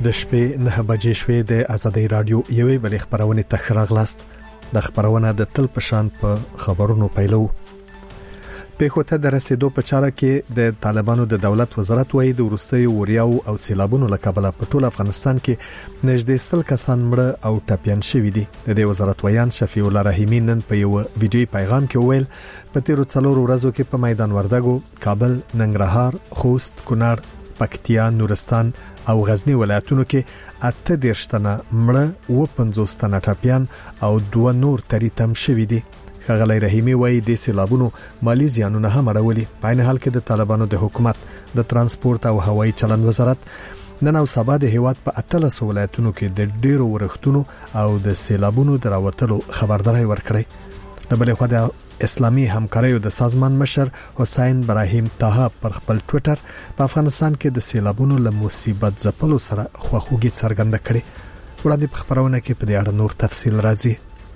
د شپې 9 بجې شوې د آزادۍ رادیو یوې بلې خبرونه تخراغلاست د خبرونه د تل پشان په خبرونو پیلو پیښوته د رسیدو په چاره کې د طالبانو د دولت وزارت وایي د روسي وریاو او سیلابونو لکبله په ټول افغانستان کې نږدې 100 کسان مړه او ټپيان شوي دي د وزارت ویان شفیع الله رحیمی نن په یو ویډیو پیغام کې ویل په تیرو 4 ورځو کې په میدان وردګو کابل ننګرهار خوست کونړ پکتیا نورستان او غزنی ولایتونو کې 18 تنه مړه او 50 تنه ټپيان او 2 نور تریتم شوي دي خغلی رحیمی وایي د سیلابونو مالی زیانونه هم اړولي په عین حال کې د طالبانو د حکومت د ترانسپورت او هوایي چلند وزارت نن او سبا د هیواد په 18 ولایتونو کې د ډیرو ورښتونو او د سیلابونو دراوتلو خبرداري ورکړي د بلې خو د اسلامي همکاریو د سازمان مشر حسین ابراهیم طه پر خپل ټوئیټر په افغانستان کې د سیلابونو له مصیبت ځپلو سره خوښوږي څرګنده کړي وړاندې په خبرونه کې په دې اړه نور تفصیل راځي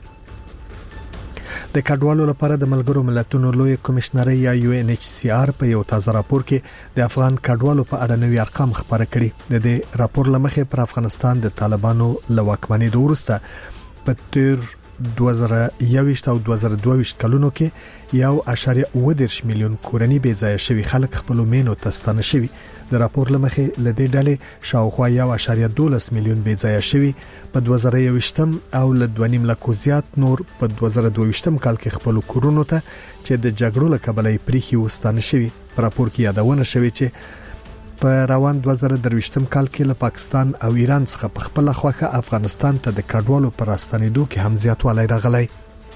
د کډوالو لپاره د ملګرو ملتونو لوی کمشنري یا UNHCR په یو تازه راپور کې د افغان کډوالو په اړه نوي ارقام خبره کړي د دې راپور لمخې پر افغانستان د طالبانو لواکمنۍ وروسته په تیر 2021 او 2022 کلونو کې 1.8 میلیون کورنۍ بې ځای شوي خلک خپل مینو تستانه شوي د راپور لمخې لدې ډلې شاوخوا 1.12 میلیون بې ځای شوي په 2021 او ل 2.5 لک زیات نور په 2022 کال کې خپل کورونو ته چې د جګړو له کبله پریخي وستانه شوي په راپور کې یادونه شوې چې په روان 2023 کال کې له پاکستان او ایران څخه په خپل خوخه افغانستان ته د کډوالو پر راستنېدو کې هم زیاتوالی راغلی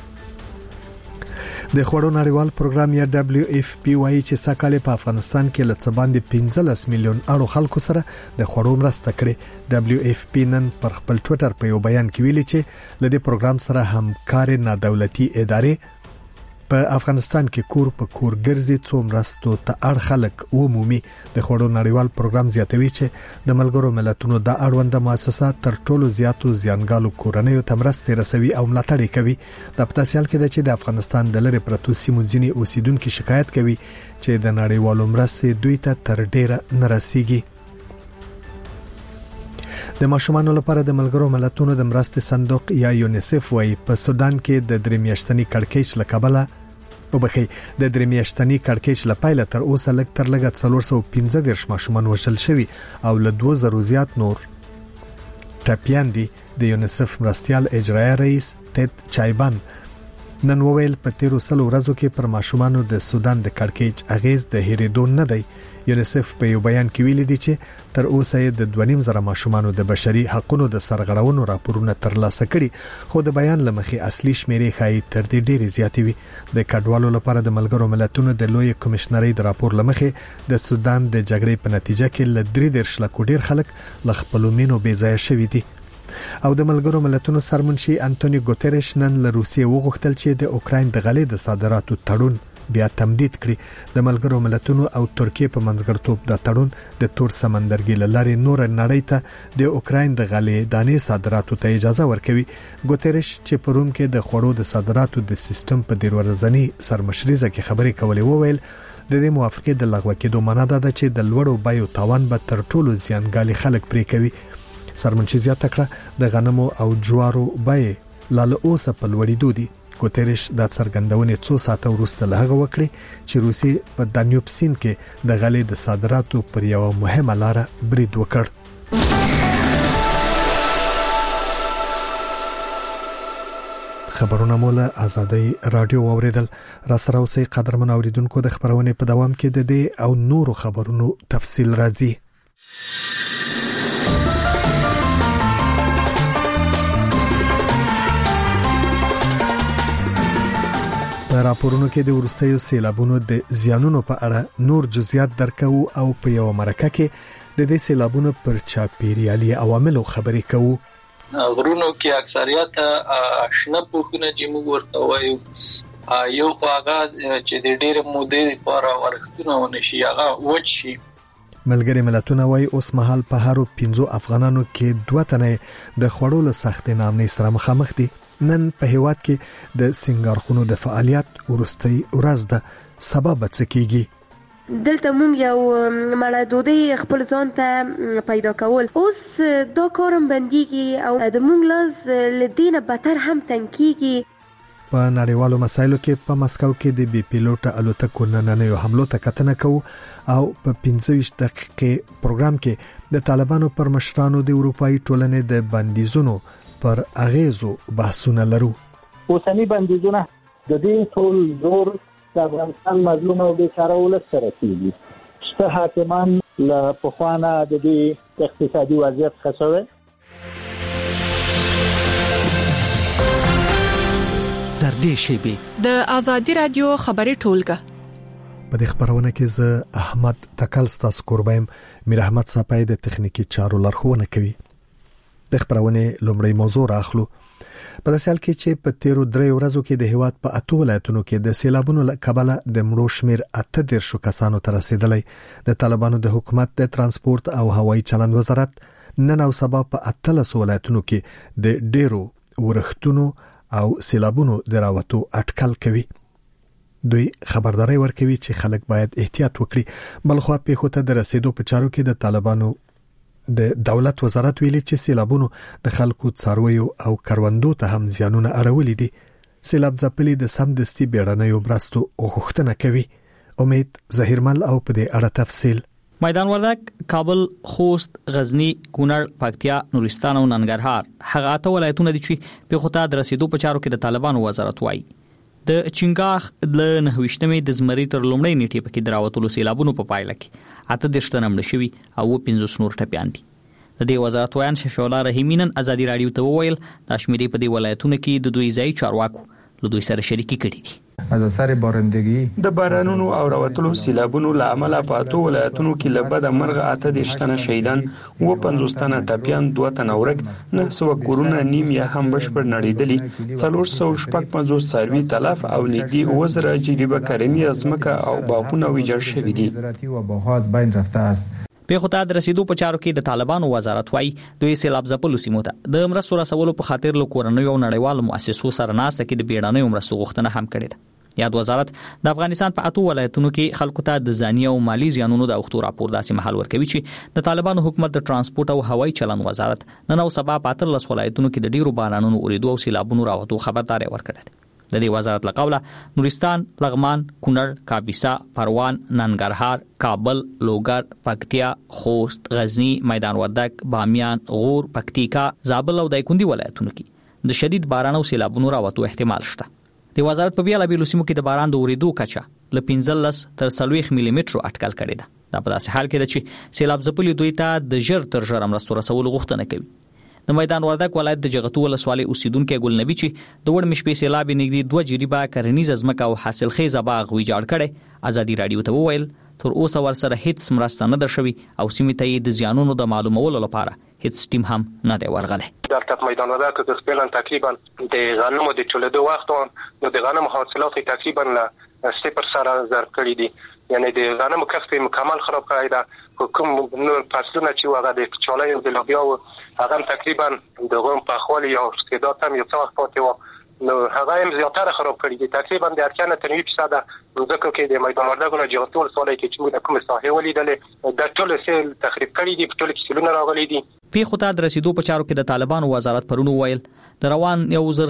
د خوړو نړیوال پروګرام یا WFP وايي چې سکهاله په افغانستان کې له څه باندې 15 میلیون اړو خلکو سره د خوړو مرسته کړې WFP نن پر خپل ټوئیټر په یو بیان کې ویلي چې له دې پروګرام سره همکار نه دولتي ادارې په افغانستان کې کور په کور ګرځي څو مرستو ته اړ خلک عمومي د خوړو نړیوال پروګرام زیاتوي چې د ملګرو ملتونو د اړوند مؤسسات تر ټولو زیاتو زیانګالو کورنیو ته مرستې رسوي او ملاتړ کوي د پټاسیال کې د افغانستان د لری پرتو سیمو ځینی اوسیدونکو شکایت کوي چې د نړیوالو مرستې دوی ته تر ډیره نه رسیږي د ماشومانو لپاره د ملګرو ملتونو د مرستې صندوق یا یونیسف وايي په سودان کې د درې میاشتنی کړکېچ لکبله او بخي د درې میاشتنی کړکېچ لپاره تر اوسه لږ تر لږه 415 ماشومان وژل شوي او له 2000 زیات نور ټپيان دي د یونیسف مرستيال اجرایي رئیس تد چایبان نن وویل په تیرو سلو ورځو کې پر ماشومانو د سودان د کړکېچ اغیز د هریدو نه دی یونیسف په یو بیان کې ویلي دی چې تر اوسه د 2.5 ماشومانو د بشري حقوقو د سرغړونو راپورونه ترلاسه کړي خو د بیان لمخې اصلي شمیرې ښایي تر دې ډېرې زیاتې وي د کډوالو لپاره د ملګرو ملتونو د لوی کمشنري د راپور لمخې د سودان د جګړې په نتیجه کې ل 3 لک ډیر خلک ل خپل مینو بې ځای شوي دي او د ملګرو ملتونو سرمنشي انټونیو ګوتریش نن له روسیې وغوښتل چې د اوکراین د غلې د صادراتو تړون بیا تمدید کړي د ملګرو ملتونو او ترکیه په منځګړتوب د تړون د تور سمندرګي لارې نور نړۍ ته د اوکراین د غلې دانې صادراتو ته اجازه ورکوي ګوتریش چې په روم کې د خوړو د صادراتو د سیستم په ډیرورځنی سرمشريزه کې خبرې کولې وویل د دې موافقه د لغوه کېدو معنا ده چې د لوړو بایو تاوان به تر ټولو زیانګالي خلک پرې کوي سرمنشي زیاته کړه د غنمو او جوارو بای لاله اوسه په لوړېدو دي ګوتریش د څرګندونې 2 ساعته وروسته لهغه وکړي چې روسي په دانیوب سیند کې د غلې د صادراتو پر یو مهمه لار برید وکړ خبرونه مولا آزادۍ رادیو اوریدل را سره اوسې قدرمن اوریدونکو د خبرونه په دوام کې د دې او نورو خبرونو تفصیل راځي په راپورونو کې د ورستیو سیلابونو د زیانونو په اړه نور جزئیات درکو او په یو مرکه کې د دې سیلابونو پر چاپیریالي عواملو خبرې کوو غرونو کې اکثریت شنه پوښونه چې موږ ورته وایو یو خواغه چې د ډېر مودې لپاره ورښتونه ونشي هغه وچی ملګری ملتونه وايي اوس مهال په هرو 15 افغانانو کې 2 تنه د خوړو له سختې نامنې سره مخامخ دي نن په هیواد کې د سنگارخونو د فعالیت ورستۍ ورځ ده سبب څه کیږي دلته مونږ یو مړه ډوډۍ خپل ځان ته پیدا کول. اوس دا کارم بنديږي او د مونږ لاس لدینه بهتر هم تنکیږي. په نړیوالو مسایلو کې په مسکو کې د بي پیلوټ الوتکو نننیو حملو ته کتنه کوو او په 15 دقیقې پروګرام کې د طالبانو پر مشرانو د اروپאי ټولنې د بندیزونو پر اغیزو بحثونه لرو. اوسنی بندیزونه د دې ټول زور د افغانستان مظلوم او بیچاره ولس سره کیږي. شته حاکمان له پخوانه د دې اقتصادي وضعیت خسوي. در دې شیبه د ازادي رادیو خبري ټولګه په دې خبرونه کې زه احمد تکل ستاسو قربایم. میر احمد صاحب د تخنیکی چارو لارښوونه کوي. د خبرونه لومړی موضوع راخلو. په داسې حال کې چې په 13 ورځو کې د هیواد په 8 ولایتونو کې د سیلابونو کبله د مړو شمیر 18 کسانو ته رسیدلی. د طالبانو د حکومت د ترانسپورت او هوایي چلند وزارت نن او سبا په 18 ولایتونو کې د ډیرو ورښتونو او سیلابونو دراوتو اټکل کوي. دوی خبرداري ورکوي چې خلک باید احتیاط وکړي. بلخو په خوته د رسیدو په چارو کې د طالبانو د دولت وزارت ویلي چې سیلابونو د خلکو څارویو او کروندو ته هم زیانونه اړولې دي. سیلاب ځپلي د سمدستي بیړنیو مرستو غوښتنه کوي. امید ظهیرمل او په دې اړه تفصیل. میدان وردک، کابل، خوست، غزنی، کونړ، پکتیا، نورستان او ننګرهار هغه ته ولایتونه دي چې په خوته د رسیدو په چارو کې د طالبانو وزارت وایي. د چنګاخ له 9مې د زمری تر لومړۍ نیټې پکې دراوتلو سیلابونو په پایله کې 8 تنمړ شوي او 15 نور ټپيان دي. د دې وزارت وایي شفیع الله رحیمی نن ازادي رادیو ته وویل د شمیرې په دې ولایتونو کې د دوی ځای چارواکو له دوی سره شریکي کړي دي. از اثر بارندگی د بارانونو او راوتلو سیلابونو له امله په 8 ولایتونو کې لبد مرغ 8 تنه شهیدان و 50 تنه ټپيان 2 تنه ورګ 900 کورونه نیم یا هم بشپړ نړیدلي 450 څاروي تلف او نږدې وزره جریبه کرنی ازمکه او باغونه ویجاړ شوي دي. په خوته د رسیدو په چارو کې د طالبانو وزارت وایي دوی سیلاب ځپلو سیمو ته د مرستو رسولو په خاطر له کورنیو او نړیوالو مؤسسو سره ناسته کې د بیړنیو مرستو غوښتنه هم کړې ده. یاد وزارت د افغانستان په 8 ولایتونو کې خلکو ته د ځاني او مالی زیانونو د اوختو راپور داسې محل ورکوي چې د طالبانو حکومت د ترانسپورت او هوایي چلند وزارت نن او سبا په 13 ولایتونو کې د ډیرو بارانونو اوریدو او سیلابونو راوتو خبرداري ورکړه. د دې وزارت له قوله نورستان، لغمان، کونړ، کاپیسا، پروان، ننګرهار، کابل، لوګر، پکتیا، خوست، غزنی، میدان وردک، بامیان، غور، پکتیکا، زابل او دایکندي ولایتونو کې د شدید باران او سیلابونو راوتو احتمال شته. د وزارت په بیل بیلو سیمو کې د باران د اوریدو کچه ل 15 تر 40 ملي متر اټکل کړي ده. دا په داسې حال کې ده چې سیلاب ځپلي دوی ته د ژر تر ژره مرستو رسولو غوښتنه کوي. د میدان وردک ولایت د جغتو ولسوالۍ اوسیدونکو ګل نبی چې د وړ مشپې سیلاب نږدې 2 جریبه کرنیز ازمکه او حاصل خیزه باغ ویجاړ کړي. ازادي رادیو ته وویل تر اوسه ورسره هیڅ مرسته نه درشوي او سیمې ته د زیانونو د معلومولو لپاره هیڅ ټیم هم نه دی ورغلی. در تک میدان وردک که فعلا تقریبا د غنمو د ټولېدو وخت نو د غنمو حاصلات تقریبا له 0 سره ضرب کړي دي. یعنی د غنمو کښت مکمل خراب کړی ده. کوم نور فصلونه چې هغه د چالای او د لوبیا هغه تقریبا د غوم په خولي او استعداد هم یو څه وخت پاتې و نو هغه هم زیاتره خراب کړی دي. تقریبا د 98% ځکه کې د میدان وردک نه جغتو ولسوالۍ کې چې کوم ساحه ولیدلې د ټول سیل تخریب کړی دي. په ټول کې سیلونه راغلي دي. په خوته د رسیدو په چارو کې د طالبانو وزارت پرونو ویل د روان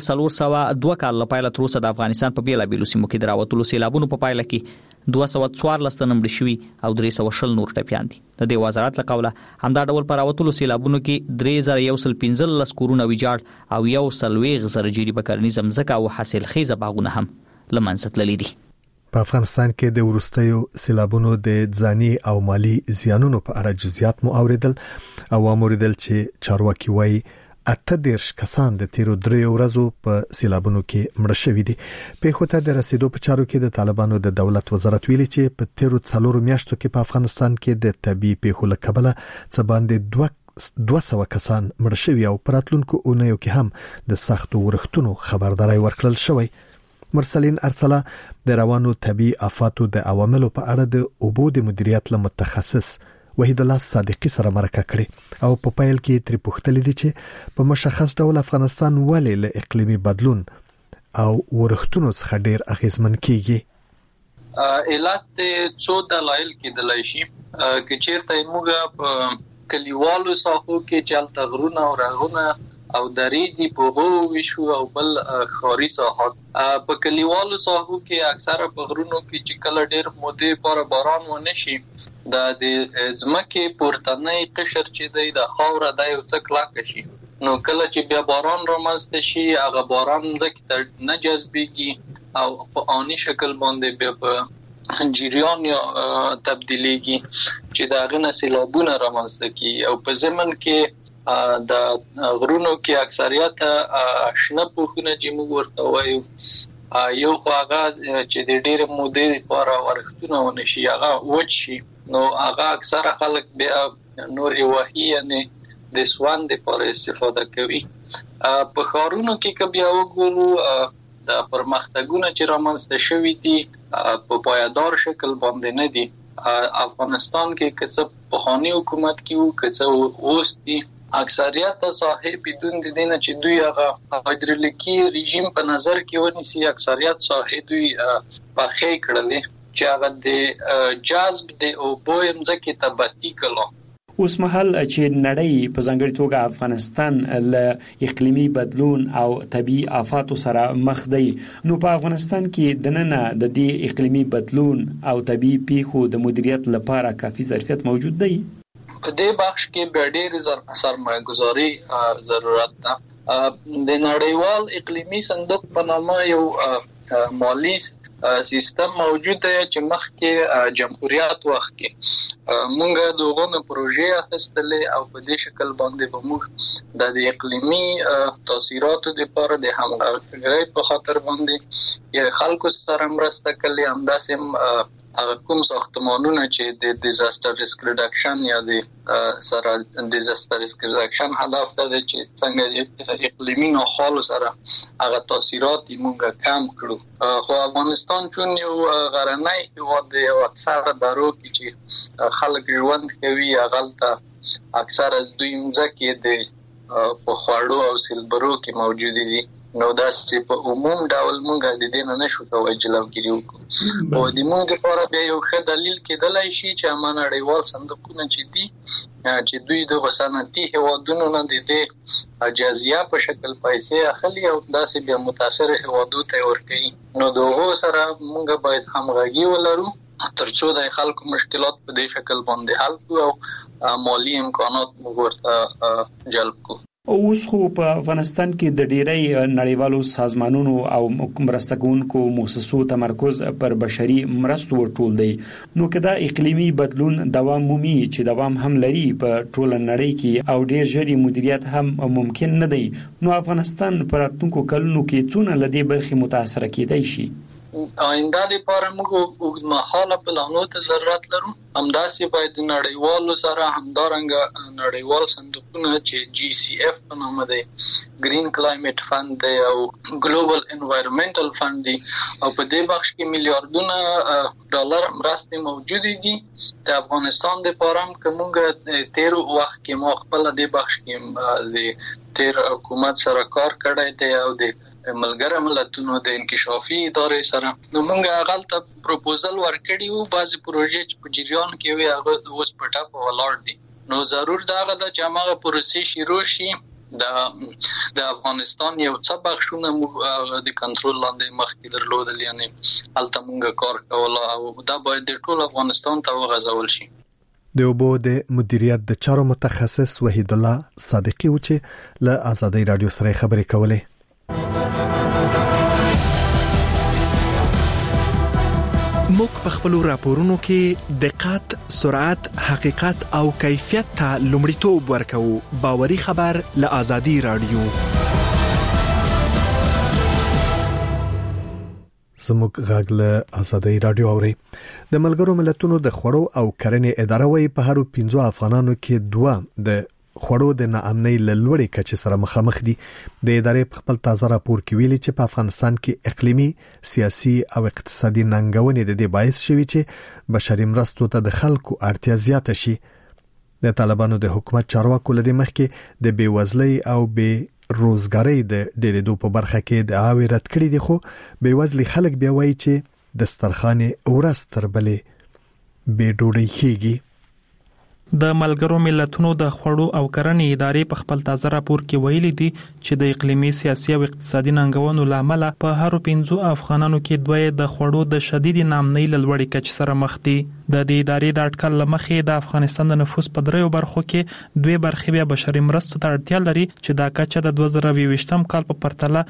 1402 کال لپاره تر اوسه د افغانستان په بیل بیلو سیمو کې دراوتلو سیلابونو په پایله کې 214 تنمړ شوي او 300 نور ټپيان دي. د دې وزارت له قوله همدا ډول پر راوتلو سیلابونو کې 3115 کورونه ویجاړ او 1.1 جریبه کرنیز ځمکه او حاصل خیزه باغونه هم لمنځه تللي دي. په افغانستان کې د ورستیو سیلابونو د ځاني او مالی زیانونو په اړه جزئیات مو اوریدل او اوریدل چې چارواکي وایي 18 کسان د 13 ورځو په سیلابونو کې مړه شوي دي. په خوته د رسیدو په چارو کې د طالبانو د دولت وزارت ویلي چې په 13 میاشتو کې په افغانستان کې د طبي پیښو له کبله څه باندې 200 کسان مړه شوي او پراتلونکو اونیو کې هم د سختو ورښتونو خبرداري ورکړل شوی. مرسلین ارسلا د روانو طبي آفاتو د عواملو په اړه د اوبو د مدیریت له متخصص وحید الله صادقی سره مرکه کړي او په پایل کې تر پوښتنه دي چې په مشخص ډول افغانستان ولې له اقلیمي بدلون او ورښتونو څخه ډیر اغیزمن کیږي. علت څو دلایل کېدلای شي چې چیرته موږ په کلیوالو ساحو کې چلته غرونه او رغونه او درې دی په هو وشو او بل خاري ساحات په کلیوالو ساحو کې اکثره په غرونو کې چې کله ډېر مودې پر باران ونه شي د ځمکې پورتنۍ قشر چې دی د خاوره د یو څه کلک شي نو کله چې بیا باران رامنځته شي هغه باران ځکه ته نه جذبېږي او په آنی شکل باندې بیا په جریان یا تبدیلیږي چې دا غنه سیلابونه رامنځته کی او په زمن کې د غرونو کې اکثریت شنه پوښونه چې موږ ورته وایو یو خو هغه چې د ډېر مودې لپاره ورښتونه ونشي هغه وچ شي نو هغه اکثره خلک بیا نور وحي یعنی د سوان لپاره استفاده کوي په ښارونو کې که بیا وګورو د پرمختګونو چې رامنځته شوي دي په پایدار شکل باندې نه دي افغانستان کې که څه پخوانی حکومت کې وو که څه اوس دي اکثریت ساحې بدون د دینه چې دوی هغه هایدرولیکي رژیم په نظر کې ونیسي اکثریت ساحې دوی پخې کړلې چې هغه د جذب د اوبو مځکې ته بتی کړو اوس مهال چې نړۍ په ځانګړي توګه افغانستان له اقلیمي بدلون او طبيعي آفاتو سره مخ دی نو په افغانستان کې د نن د دې اقلیمي بدلون او طبيعي پیښو د مدیریت لپاره کافي ظرفیت موجود دی په دې بخش کې به ډېر سرمایه‌ګذاري ضرورت ده د نړیوال اقلیمي صندوق په نامه یو مالی سیستم موجود دی چې مخکې جمهوریت وخت کې مونږ دغه پروژې اخیستلې او په دې شکل باندې به موږ د اقلیمي تاثیراتو لپاره د همغږۍ په خاطر باندې خلکو سره مرسته کړې همداسې هغه کوم ساختمانونه چې د ډیزاستر ریسک ریډکشن یا د سره ډیزاستر ریسک ریډکشن هدف ده چې څنګه د اقلیمي ناخوالو سره هغه تاثیرات موږ کم کړو خو افغانستان چون یو غرنی هیواد دی او اکثره درو کې چې خلک ژوند کوي هغه اکثره دوی مځکې د په خواړو او سیلبرو کې موجود دي نو دا چې په عموم ډول مونږ د دې نه نشو کوی جلوګیری وکړو او د مونږ لپاره بیا یو ښه دلیل کېدلای شي چې امانه نړیوال صندوقونه چې دي چې دوی د صنعتي هیوادونو نه د دې جزیه په شکل پیسې اخلي او داسې بیا متاثر هیوادو ته ورکوي نو دغه سره مونږ باید همغږي ولرو ترڅو د خلکو مشکلات په دې شکل باندې حل کړو او مالی امکانات موږ ورته جلب کړو اوس خو په افغانستان کې د ډیری نړیوالو سازمانونو او مرسته کوونکو مؤسسو تمرکز پر بشري مرستو ټول دی نو کدا اقلیمي بدلون دوام مومي چې دوام هم لري په ټول نړۍ کې او ډیر ژر مدیریت هم ممکن نه دی نو افغانستان په راتلونکو کلونو کې څونه لدی برخي متاثر کېدای شي آینده لپاره موږ اوږدمهاله پلانونو ته ضرورت لرو همداسې باید نړیوالو سره همدارنګه نړیوال صندوقونه چې جی سی اف په نامه دی گرین کلایمټ فند دی او ګلوبل انوایرنمنټل فند دی او په دې بخش کې میلیارډونه ډالر مرستې موجود دي د افغانستان لپاره هم کومه تیر وخت کې مو خپل دې بخش کې د تیر حکومت سره کار کړی دی او د ملګری ملتونو د انکشافي ادارې سره نو موږ هغه ته پروپوزل ورکړی وو بعضی پروژې چې په جریان کې وي هغه اوس په ټاپ ولاړ دي نو ضرور دا غدا چې هغه پروسې شروع شي د افغانستان یو څه بخښونه موږ د کنټرول لاندې مخکې درلودل یعنی هلته موږ کار کول او دا باید د ټول افغانستان ته وغځول شي د اوبو د مدیریت د چارو متخصص وحید الله صادقی و چې له آزادۍ رادیو سره خبرې کولې موږ په خپل راپورونو کې دقت، سرعت، حقیقت او کیفیت ته لومړیتوب ورکوو. باوري خبر له آزادۍ رادیو. زموږ غږ له آزادۍ رادیو اوري. د ملګرو ملتونو د خوړو او کرنې اداره وايي په هر 15 افغانانو کې 2 د خوړو د ناامنۍ لوړې کچې سره مخامخ دي. د ادارې په خپل تازه راپور کې ویلي چې په افغانستان کې اقلیمي، سیاسي او اقتصادي ننګونې د دې باعث شوي چې بشري مرستو ته د خلکو اړتیا زیاته شي. د طالبانو د حکومت چارواکو لدې مخکې د بیوزلۍ او روزګارۍ د ډېرېدو په برخه کې د عاوې رد کړې دي خو بیوزلي خلک بیا وایي چې دسترخوان ورځ تر بلې بې ډوډۍ کېږي. د ملګرو ملتونو د خوړو او کرنې ادارې په خپل تازه راپور کې ویلي دي چې د اقلیمي سیاسي او اقتصادي ننګونو لامل په هر 5 افغانانو کې دوی د خوړو د شدید نامنۍ لوړې کچې سره مخ دي. د دې ادارې د اټکل لمخې د افغانستان د نفوس په 3 برخو کې 2 برخې بیا بشري مرستو ته اړتیا لري چې دا کچه د 2020م کال په پرتله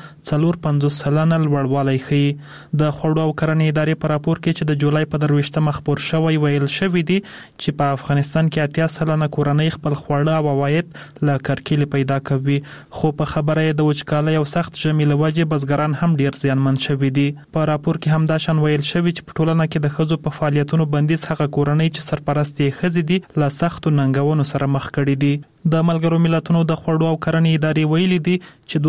4.50% لوړوالی ښيي. د خوړو او کرنې ادارې په راپور کې چې د جولای په 23 خبر شوی ویل شوی دی چې په افغانستان کې 80% کورنۍ خپل خواړه او عواید له کرکیلې پیدا کوي، خو په خبره د وچکالۍ او سخت ژمي له وجې بزګران هم ډیر زیانمن شوي دي. په راپور کې هم دا شان ویل شوی چې په ټولنه کې د ښځو په فعالیتونو بندیز هغه کورنۍ چې سرپرست یې ښځې دي له سختو ننګونو سره مخ کړي دي. د ملګرو ملتونو د خوړو او کرنې ادارې ویلي دي چې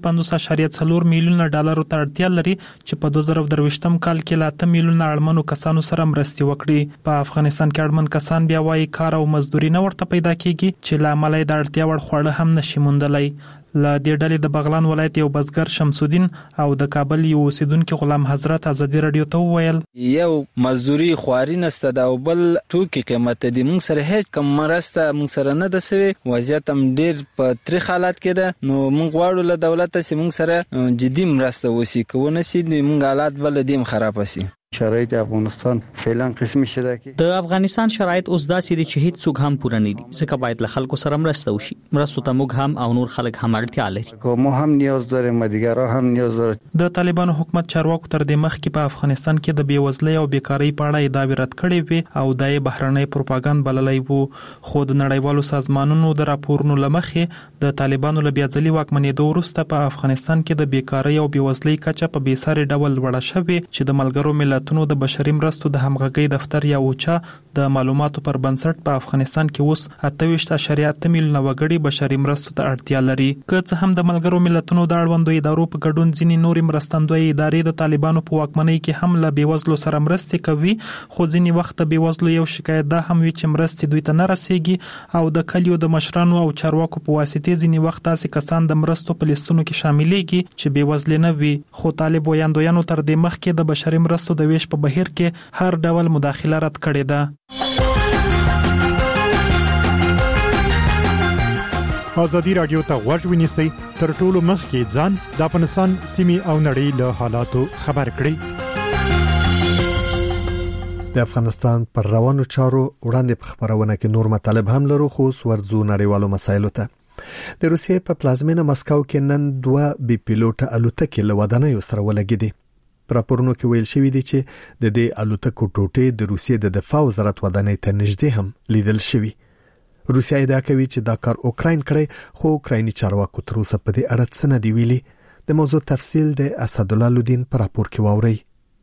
252.4 میلیونه ډالر ته اړتیا لري چې په 2023م کال کې لا 8 میلیونه اړمنو کسانو سره مرستې وکړي. په افغانستان کې اړمن کسان بیا وايي کار او مزدوري نه ورته پیدا کیږي چې له امله د اړتیا وړ خواړه هم نشي موندلای. له دې ډلې د بغلان ولایت یو بزګر شمس الدین او د کابل یو اوسیدونکو غلام حضرت ازادي رادیو ته وویل یو مزدوري خواري نسته دا بل توکي قیمت دي موږ سره هیڅ کم مرسته موږ سره نه ده سوي وضعیت هم ډیر په تری حالات کې ده. نو موږ غواړو له دولت چې موږ سره جدي مرسته وسی کوونه سي موږ حالات بل دیم خراب شي. شرایط افغانستان فعلا قسمي شته کی د افغانستان شرایط اوس داسې دي چې هیڅ څوک هم پوره نه دي ځکه باید له خلکو سره مرسته وشي. مرستو ته موږ هم او نور خلک هم اړتیا لري. کوم هم نیاز داریم دیګرا هم نیاز داره. د طالبانو حکومت چارواکو تر دې مخکې په افغانستان کې د بیوزلۍ او بیکاری په اړه ادعاوې رد کړې وې او دای بهرنۍ پروپاګاندا بللای وو. خو د نړیوالو سازمانونو د راپورونو لمخې د طالبانو له بیاځلي واکمنېدو وروسته په افغانستان کې د بیکاری او بیوزلۍ کچه په بیساري ډول لوړه شوې چې د ملګرو ملتونو د بشري مرستو د همغږۍ دفتر یا اوچا د معلوماتو پر بنسټ په افغانستان کې اوس 28.8 میلیونه وګړي بشري مرستو ته اړتیا لري. که څه هم د ملګرو ملتونو د اړوندو ادارو په ګډون ځینې نورې مرستندوی ادارې د طالبانو په واکمنۍ کې هم له بیوزلو سره مرستې کوي، خو ځینې وخت د بیوزلو یو شکایت دا هم وي چې مرستې دوی ته نه رسیږي او د کلیو د مشرانو او چارواکو په واسطه ځینې وخت تاسې کسان د مرستو په لیستونو کې شاملېږي چې بیوزل نه وي. خو طالب ویاندویانو تر دې مخکې د بشري مرستو د ویش په بهیر کې هر ډول مداخله رد کړې ده. ازادي رادیو ته غوږ ونیسئ تر ټولو مخکې ځان د افغانستان سیمې او نړۍ له حالاتو خبر کړئ. د افغانستان پر روانو چارو وړاندې په خبرونه کې نور مطالب هم لرو خو ورزو نړیوالو مسایلو ته. د روسیې په پلازمینه مسکو کې نن 2 بي پیلوټه الوتکې له ودانیو سره ولګېدې. راپورونو کې ویل شوی دی چې د دې الوتکو ټوټې د روسیې د دفاع وزارت ودانۍ ته نږدې هم لیدل شوی. روسیا ادعا کوي چې دا کار اوکراین کړی خو اوکرایني چارواکو تر اوسه په دې اړه څه نه دی ویلي. د موضوع تفصیل د اسدالله لودین پر راپور کې واوري.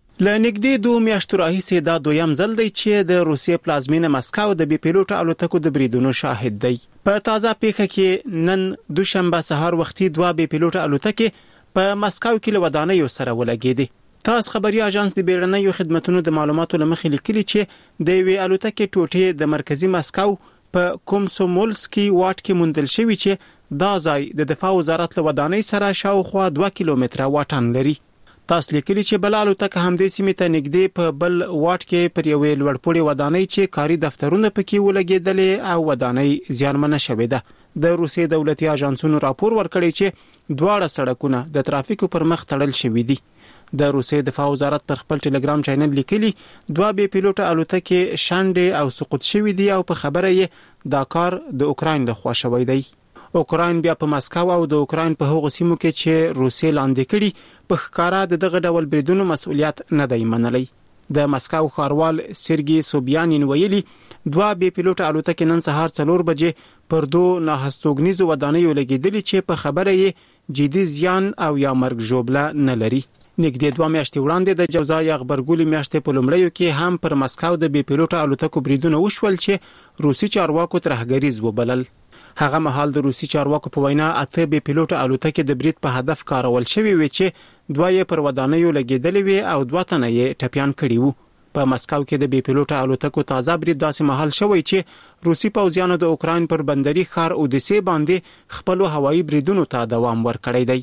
لنګدې 2 میاشتو راهیسې دا دویم ځل دی چې د روسیې پلازمینه مسکو د بي پیلوټه الوتکو د بریدونو شاهد دی. په تازه پیښه کې نن دوشنبه سهار وختي 2 بي پیلوټه الوتکې په مسکو کې له ودانیو سره ولګېدې. تاس خبري اژانس د بیړنیو خدماتو د معلوماتو لمخې لیکلي چې د وی الوتکې ټوټې د مرکزی مسکو په کومسومولسکي واټ کې موندل شوی چې دا ځای د دفاع وزارت له ودانۍ سره شاوخوا 2 کیلومتره واټن لري. تاس لیکلي چې بل الوتکه همدې سیمې ته نږدې په بل واټ کې پر یوې لوړپوړي ودانۍ چې کاري دفترونه پکې ولګېدلې او ودانۍ زیانمنه شوې ده. د روسیې دولتي اژانسونو راپور ورکړی چې دواړه سړکونه د ترافیکو پر مخ تړل شوي دي. د روسیې دفاع وزارت پر خپل ټلګرام چینل لیکلي 2 بي پیلوټه الوتکې شانډې او سقوط شوې دي او په خبره یې دا کار د اوکراین لخوا شوی دی. اوکراین بیا په مسکو او د اوکراین په هغو سیمو کې چې روسیې لاندې کړي په ښکارا دغه ډول بریدونو مسؤلیت نه دی منلی. د مسکو ښاروال سرګي سوبیانین ویلي 2 بي پیلوټه الوتکې نن سهار 4 بجې پر 2 ناهستوګنیزو ودانیو لګېدلې چې په خبره یې جدي زیان او یا مرګ ژوبله نه لري. نږدې 2 میاشتې وړاندې د جوزای غبرګولي میاشتې په لومړیو کې هم پر مسکو د بي پیلوټه الوتکو بریدونه وشول چې روسي چارواکو ترهګریز وبلل. هغه مهال د روسي چارواکو په وینا 8 بي پیلوټه الوتکې د برید په هدف کارول شوی وي چې 2 یې پر ودانیو لګېدلې وي او 2 تنه یې ټپيان کړي وو. په مسکو کې د بي پیلوټه الوتکو تازه برید داسې مهال شوی چې روسي پوځیانو د اوکراین پر بندري ښار اودیسه باندې خپل هوایي بریدونو ته دوام ورکړی دی.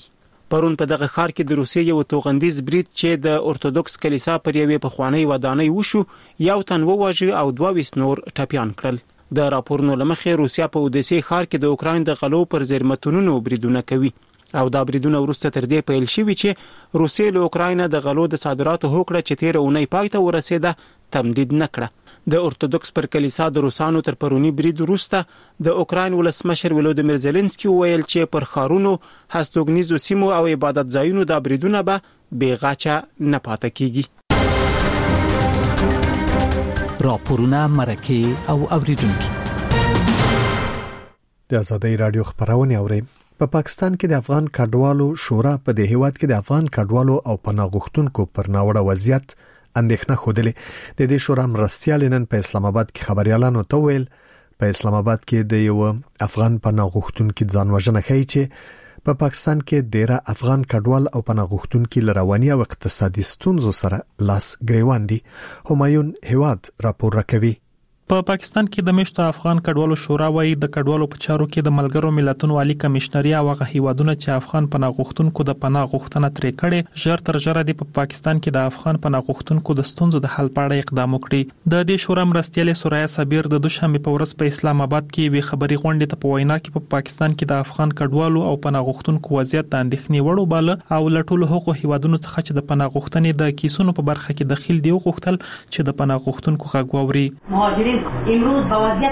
پرون په دغه ښار کې د روسیې یو توغندیز برید چې د ارتودوکس کلیسا پر یوې پخوانۍ ودانۍ وشو یو تن وواژه او 22 نور ټپيان کړل. د راپورونو لمخې روسیا په اودیسې ښار کې د اوکراین د غلو پر زیرمتونونو بریدونه کوي او دا بریدونه وروسته تر دې پیل شوي چې روسیې له اوکراین د غلو د صادراتو هوکړه چې تیر اونۍ پای ته ورسېده تمدید نکړه. د ارتودوکس پر کلیسا د روسانو تر پرونی برید وروسته د اوکراین ولسمشر ولودیمیر زيلنسکي وویل چې پر خارونو هستوګنیزو سیمو او عبادت ځایونو د بریدونه به بیغاچه نه پاتې کیږي. راپورونه مرکه او اوریدونکو د آزادۍ رادیو خبرونه اوري. په پاکستان کې د افغان کډوالو شورا په دې هیواد کې د افغان کډوالو او پناه غوښتونکو پر ناوړه وضعیت اندېښنه خوده. د دې شورا مرستيال نن په اسلام آباد کې خبريالانو ته ویل په اسلام آباد کې د یو افغان پناه غوښتونکو ځان وژنه کوي چې په پاکستان کې ډیره افغان کډوال او پناه غوښتونکو لرواني او اقتصادي ستونزو سره لاس ګریوان دي. همایون هواد راپور راکوي. په پاکستان کې د مشت افغان کډوالو شورا وايي د کډوالو په چارو کې د ملګرو ملتونو عالی کمشنري او هغه هیوادونه چې افغان پناه غوښتونکو د پناه غوښتنه ترې کړي ژر تر ژره د پاکستان کې د افغان پناه غوښتونکو د ستونزو د حل په اړه اقدام وکړي. د دې شورا مرستيال سوریا صابر د دوشنبه په ورځ په اسلام آباد کې وی خبري غونډه ته په وینا کې په پاکستان کې د افغان کډوالو او پناه غوښتونکو وضعیت د اندېښنې وړ وباله او لټول حقوق هیوادونو څخه چې د پناه غوښتنې د کیسونو په برخه کې دخیل دی غوښتل چې د پناه غوښتونکو حق ووري. مهاجرین امروز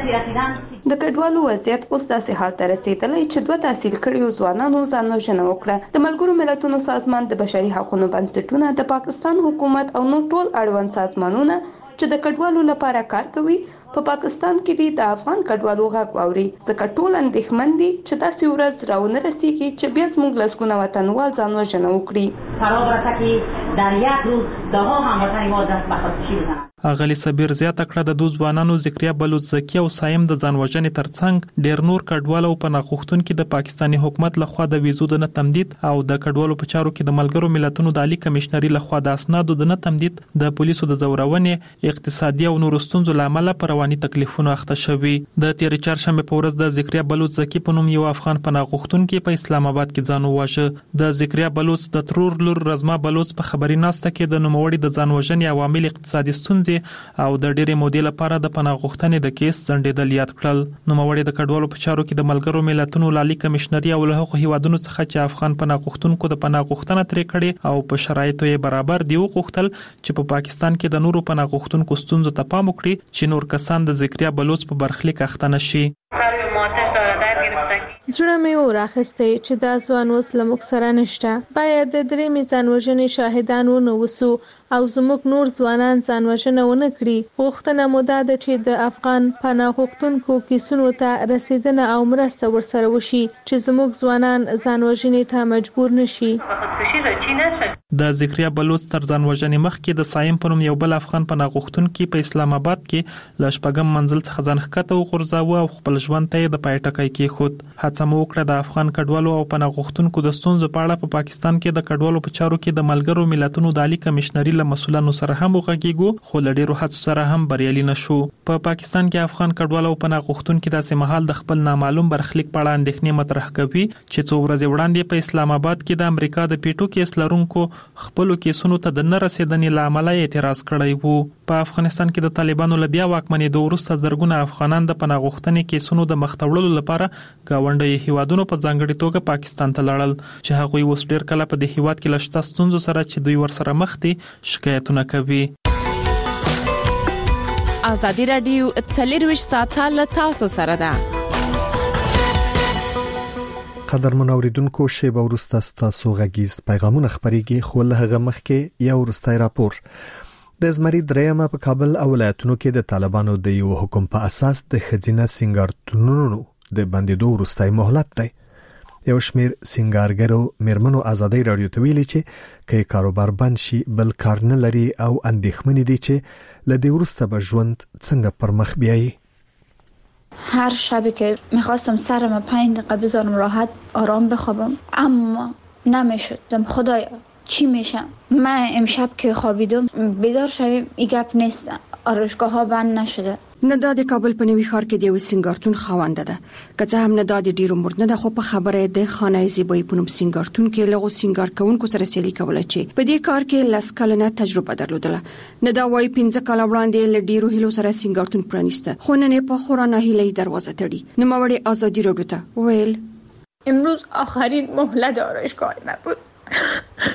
د کډوالو وضعیت اوس داسې حال ته رسیدلی چې دوه تحصیل کړیو ځوانانو ځان وژنه وکړه. د ملګرو ملتونو سازمان د بشري حقوقو بنسټونه د پاکستان حکومت او نور ټول اړوند سازمانونه چې د کډوالو لپاره کار کوي په پاکستان کې د افغان کډوالو غږ واوري ځکه ټول اندېښمن دي چې داسې ورځ راونه رسیږي چې بیا زموږ لسګونه وطنوال ځان وژنه وکړي. فرا برسه که در یک روز دهها هموطن ما دست به خودکشی بزنند. اغلی صابر زیاته کړه د دوه ځوانانو ذکریا بلوچ زکی او سایم د ځان وژنې ترڅنګ ډیر نور کډوال او پناه غوښتونکو د پاکستاني حکومت لخوا د ویزو د نه تمدید او د کډوالو په چارو کې د ملګرو ملتونو د عالی کمشنري لخوا د اسنادو د نه تمدید د پولیسو د زورونې اقتصادي او نور ستونزو لامل پر رواني تکلیفونو اخته شوی. د تیر چهارشنبه په ورځ د ذکریا بلوچ زکی په نوم یو افغان پناه غوښتونکو په اسلام آباد کې ځان وواژه. د ذکریا بلوچ د ترور لور رزما بلوچ په خبري ناسته کې د نوموړي د ځان وژنې عوامل اقتصادي ستونزې او د ډېرې مودې لپاره د پناه غوښتنې د کیس ځنډېدل یاد کړل. نوموړي د کډوالو په چارو کې د ملګرو ملتونو عالی کمشنري او له هغو هیوادونو څخه چې افغان پناه غوښتونکو د پناه غوښتنه ترې کړې او په شرایطو یې برابر دی وغوښتل چې په پاکستان کې د نورو پناه غوښتونکو ستونزو ته پام وکړي چې نور کسان د ذکریا بلوچ په برخلیک اخته نشي. زړه مې وراخسته چې دا ځوان اوس له موږ سره نشته. باید د درې میزان وژنې شاهدان ونوسو او زموږ نور ځوانان ځان وژنه ونه کړي. غوښتنه مو دا ده چې د افغان پناه غوښتونکو کیسونو ته رسیدنه او مرسته ورسره وشي چې زموږ ځوانان ځان وژنې ته مجبور نشي. د ذکریا بلوچ تر ځان وژنې مخکې د سایم په نوم یو بل افغان پناه غوښتونکي په اسلام آباد کې ل شپږم منزل څخه ځان ښکته وغورځاوه او خپل ژوند ته د پای ټکی کېښود. هڅه مو وکړه د افغان کډوالو او پناه غوښتونکو د ستونزو په اړه په پاکستان کې د کډوالو په چارو کې د ملګرو ملتونو د عالی کمشنري له مسؤلانو سره هم وغږیږو خو له ډېرو هڅو سره هم بریالي نشو. په پاکستان کې افغان کډوالو او پناه غوښتونکو داسې مهال د خپل نامعلوم برخلیک په اړه اندېښنې مطرح کوي چې څو ورځې وړاندې په اسلام آباد کې د امریکا د پیټو کیس لرونکو خپل کیسونو ته د نه رسیدنې لامل اعتراض کړی وو. په افغانستان کې د طالبانو له بیا واکمنېدو وروسته زرګونه افغانان د پناه غوښتنې کیسونو د مخ ته وړلو لپاره ګاونډي هیوادونو په ځانګړي توګه پاکستان ته لاړل چې هغوی اوس ډېر کله په دې هیواد کې له شته ستونزو سره چې دوی ورسره مخ دي شکایتونه کوي. آزادي رادیو 24 ساعته له تاسو سره ده. قدر منوریدونکو شیبه ورسته ستاسو غږیز پیغامونه خبريږي خو له هغه مخکې یو ورستای راپور. د زمری درېمه په کابل او ولایتونو کې د طالبانو د یو حکم په اساس د خزینه سنگارتونونو د بندیدو ورستای مهلت دی. یو شمیر سنگارګرو میرمنو آزادۍ رادیو ته ویلي چې کې کاروبار بند شي بل کار نه لري او اندېښمن دي چې لدی ورسته به ژوند څنګه پر مخ بیایي. هر شبی که میخواستم سرم 5 دقیقه بذارم راحت آرام بخوابم اما نمیشدم. خدایا چی میشم؟ من امشب که خوابیدم بیدار شدم این گپ نیست. آرایشگاه ها بند نشده. نه د کابل په نوي ښار کې د یو سینګارتون خاوند ده که څه هم نه د ډیرو مرد نه خو په خبره د خانه زیبای په نوم سینګارتون کې لغو سینګار کوونکو سره سیالي کوله چې په دې کار کې لاس کلنه تجربه درلودله نه دا وای 15 کال وړاندې ل ډیرو هلو سره سینګارتون پرانیسته خو نن په خورانه هلي دروازه تړي نو موري ازادي راډیو ته ویل امروز آخرین مهلت آرایشگاه ما بود.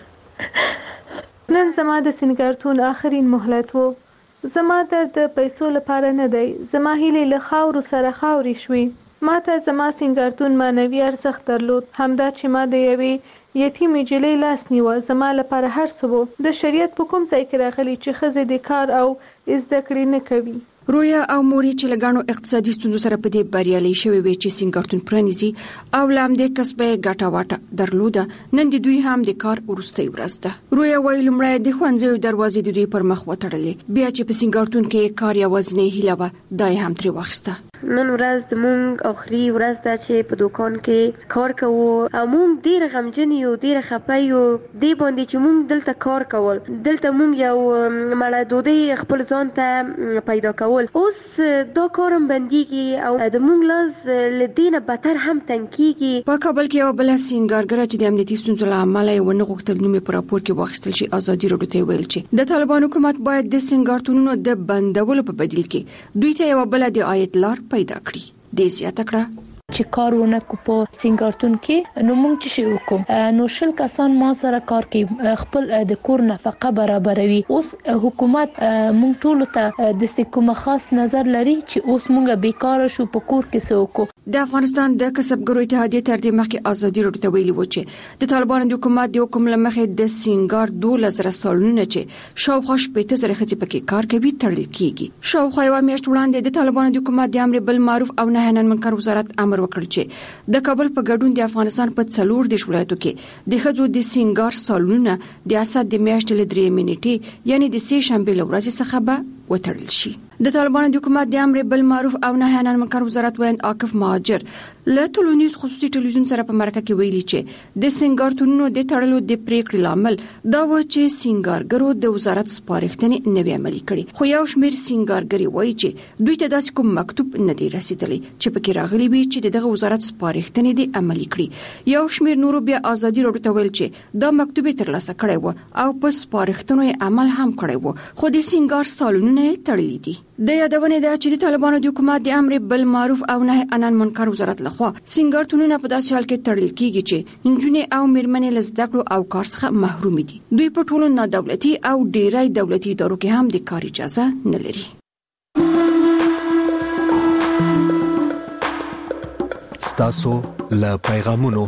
نن زما د سینګارتون آخرین مهلت وو. زما درد د پیسو لپاره نه دی. زما هیلې له خاورو سره خاوري شوي. ما ته زما سینګارتون معنوي ارزښت درلود. همدا چې ما د یوې یتیمې جلۍ لاس نیوه زما لپاره هر څه وو. د شریعت په کوم ځای کې راغلي چې ښځې د کار او زده کړې نه کوي. رویا او موري چې لګانو اقتصادي ستونزو سره په دې بریالي شوی وي چې سینګارتون پرانیزي او لام د کسبه ګټه واټه درلوده نن د دوی هم د کار ورستۍ ورځ ده. رویا وایي لمړی د ښوونځیو دروازې د دوی پر مخ وتړلې بیا چې په سینګارتون کې کار یوازینۍ هیله وه دا هم ترې واخیسته. نن ورځ د مونږ اخري ورځ ده چې په دوکان کې کار کوو او مونږ ډیر غمجن یو ډیر خپه یو دی باندې چې مونږ دلته کار کول دلته مونږ یو مړه ډوډۍ خپل ځان ته پیدا کول اوس دا کارم بنديږي او د مونږ لاس لدینه بدتر هم تنکیږي. په کابل کې یو بل سینګارګر چې د امنیتي ستونزو له امله یې ونه غوښتل نوم په راپور کې واخیستل شي ازادي راډیو ته ویل چې د طالبان حکومت باید د سینګارتونونو د بندولو په بدیل کې دوی ته یو بل د عاید لار پیدا کړي. دې زیاته کړه چې کارونه کو په سینګارتون کې نو موږ چې شو کوم نو شل کسان ما سره کار کوي خپل د کور نفقه برابروي. اوس حکومت موږ ټول ته د کومه خاص نظر لري چې اوس موږ بیکار شو په کور کې سوکو. د افغانستان د کسبګرو اتحادیه تر دې مخکې ازادي راډیو ته ویلي و چې د طالبانو د حکومت د حکم لمخې د سینګار 12,000 سالونه چې شاوخوا 15,000 ښځې پکې کار کوي تړل کیږي. شاوخوا یو میاشت وړاندې د طالبانو د حکومت د امر بالمعروف او نهي عن المنکر وزارت امر وکړ چې د کابل په ګډون د افغانستان په 4 د ولایتو کې د ښځو د سینګار سالونه د اسد د میاشتې ل 3 منټې یعنی د سه شنبه لورځ څخه به وتړل شي. د طالبانو د حکومت د امر بالمعروف او نهي عن المنکر وزارت ویاند عاکف مهاجر له ټولنیز خصوصي ټلویزیون سره په مرکه کې ویلي چې د سینګارتونونو د تړلو د پریکړې لامل دا و چې سینګارګرو د وزارت سپارښتنې نه وی عملي کړي خو یو شمېر سینګارګري وایي چې دوی ته داسې کوم مکتوب نه دی رسیدلی چې پکې راغلي وي چې دغه وزارت سپارښتنې دي عملي کړي. یو شمېر نورو بیا ازادي راډیو ته ویل چې دا مکتوب ترلاسه کړی و او په سپارښتنو عمل هم کړی و خو د سینګار سالونونه تړلي دي. د یادونه ده چې د طالبانو د حکومت د امر بالمعروف او نهي عن المنکر وزارت لخوا سینګارتونونه په داسې حال کې تړل کیږي چې انجونې او میرمنې له زده کړو او کار څخه محروم دي. دوی په ټولو نادولتي او ډیری دولتي ادارو کې هم د کار اجازه نه لري. ستاسو له پیغامونو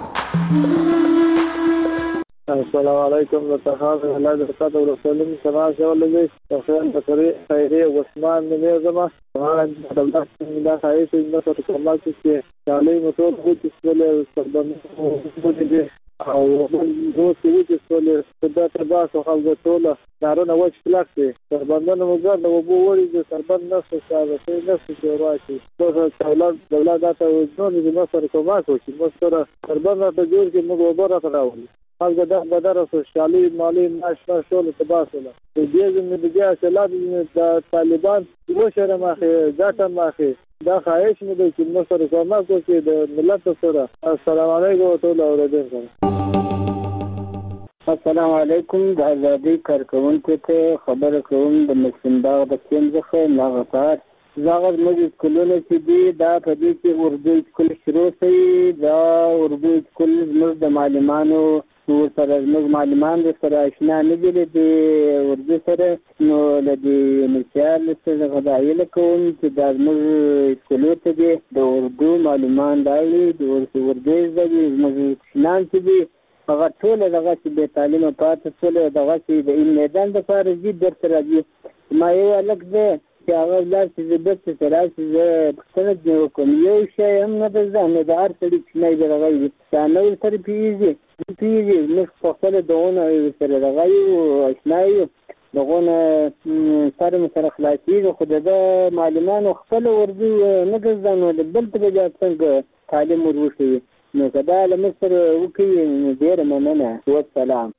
السلام علیکم لتخاف الله د خدای او رسول الله سلام علیه وسلم بخیر خیری عثمان مې زما د دولت د خایف د څه کومه چې چالي موټر د څه سربند دي او نو چې څه د ترباس او خلک ټول دارونه وچ پلاک دي سربندونه موږ د وبو وړي د سربند نفس څخه څه نفس چې راځي د دولت ته ځون د مصر کومه کوي مصر سربند ته جوړ کې موږ وبره راوړي هغه د بدر سوشالي مالی ناشنا شول تباسله د دې زموږ د اصلاح د طالبان وشره ماخه ځاته ماخه دا خواهش مې د چې مصر کومه کوي د ملت سره. السلام علیکم ورحمۃ اللہ. السلام علیکم د ازادي کارکونکو ته خبره کوم د مسنداغ د کیمزخه ناغفار زاغر مجلس کلونه چې دی دا په دې کې اردو سکول شروع شي دا اردو سکول زموږ د معلمانو سره زموږ معلمان سره آشنا نه دي د اردو سره نو لدی مثال سره غواړم کوم چې دا زموږ سکول ته دی د اردو معلمان دی د اردو زموږ نام چې دی هغه ټول دغه چې به تعلیم پاتې ټول دغه چې د میدان د فارزي در سره دی ما یو الګ دی چې هغه لاس چې د سره چې څنګه یو کوم یو شی هم نه ځانه د هر څه چې نه دی راغلی څنګه نو سره پیږي نو په خپل دونه سره راغلی او آشنایو دغه سره خلاصي خو د معلوماتو خپل ورځي نه ځانو د بل ته څنګه تعلیم وروشي نو کدا له مصر وکي ډیر مننه والسلام.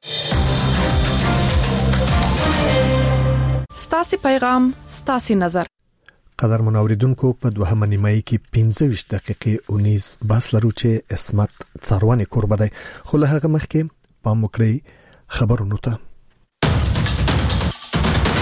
ستاسو پیغام ستاسو نظر قدر منوریدونکو په دوهمه نیمایي کې 15 دقیقې اونیز بس لرو چې اسمت څاروانه قربه ده خو له هغه مخکې پام وکړئ خبرونه ته